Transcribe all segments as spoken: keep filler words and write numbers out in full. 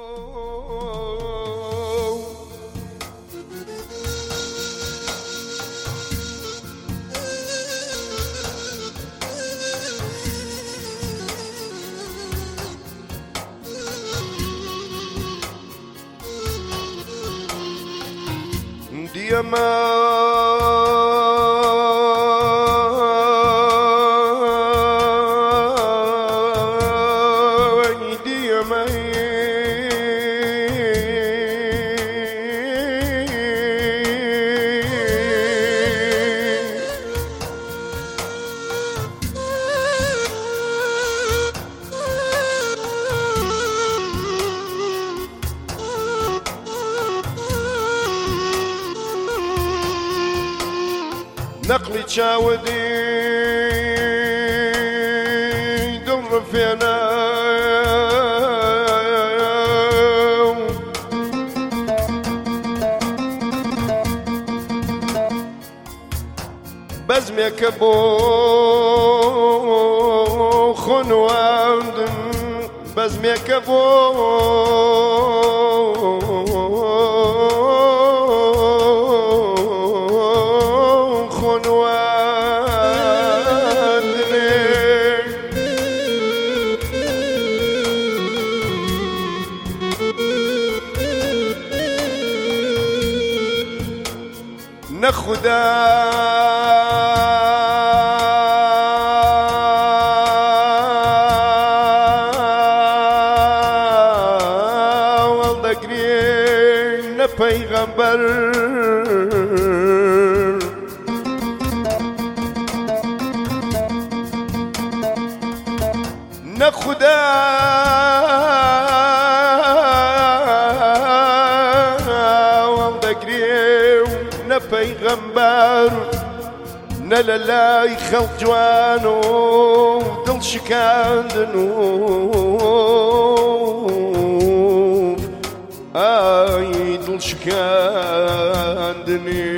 نقلي تشاودي دور فينا بزمك ابو خنوان بزمك ابو نخدا والدقرين پیغمبر نخدا پیغمبر نلالای خلق جوانو دل شکاندنو آی دل شکاندنی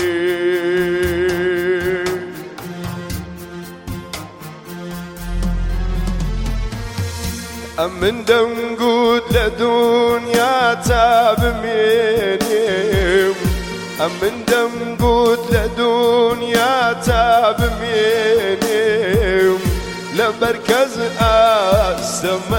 امن دنگود لدنیا تابمینیم من دم قد لدنيا تابميني لمركز السما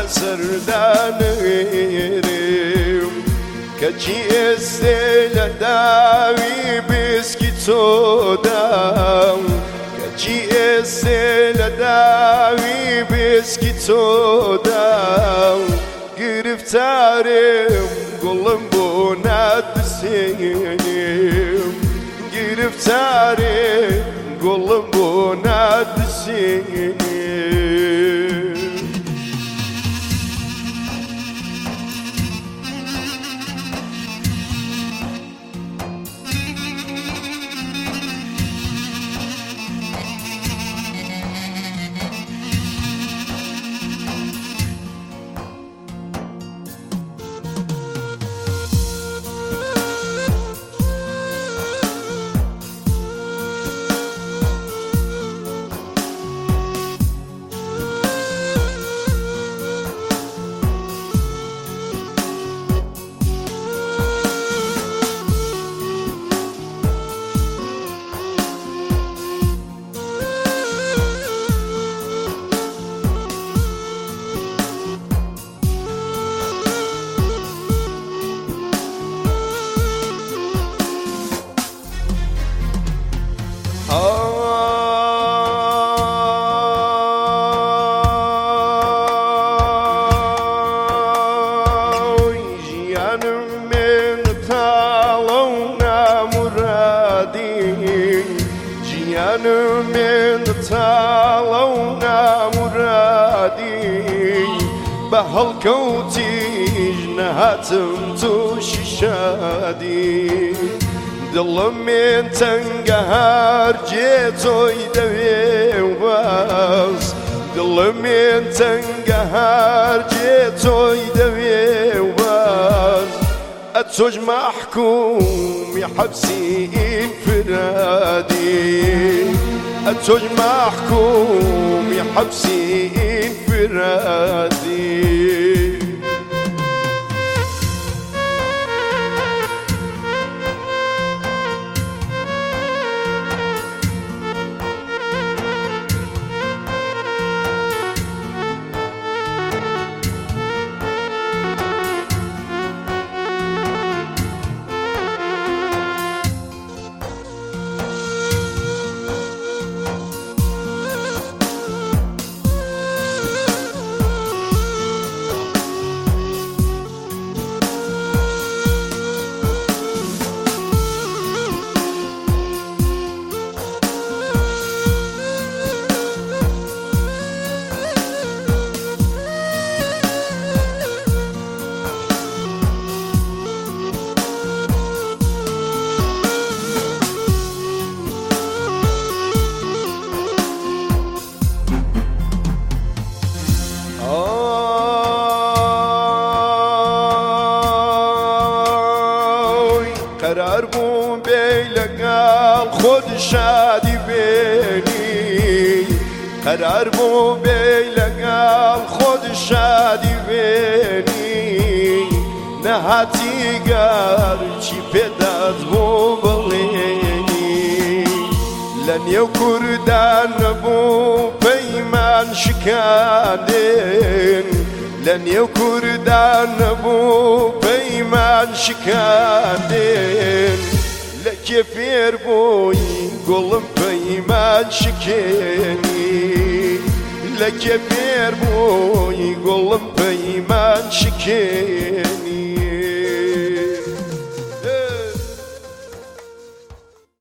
سردانيريم كجي استيل داوي بسكي صدام كجي استيل داوي بسكي صدام گرفتارم گلم بونات بسینیم گرفتارم گلم بونات بسینیم من طالونا مرادي بهالكوتي جنهاتم توش شادي دل من تنقهر جيتو يدوي وباس دل من تنقهر جيتو يدوي وباس أتوج محكوم يا حبسي انفرادي أتوج محكوم يا حبسي انفرادي قرار بوم بێ لەگەڵ خۆت شادی بێنی قرار بوم بێ لەگەڵ خۆت شادی بێنی نەهاتی گەر چی پێدات بۆ بڵێنی لە نێو کوردان نەبوو پەیمان شکاندێن لە نێو کوردان نەبوو پەیمان شکاندێن لە کێ فێر بووی گوڵم پەیمان شکێنی لە کێ فێر بووی گوڵم پەیمان شکێنی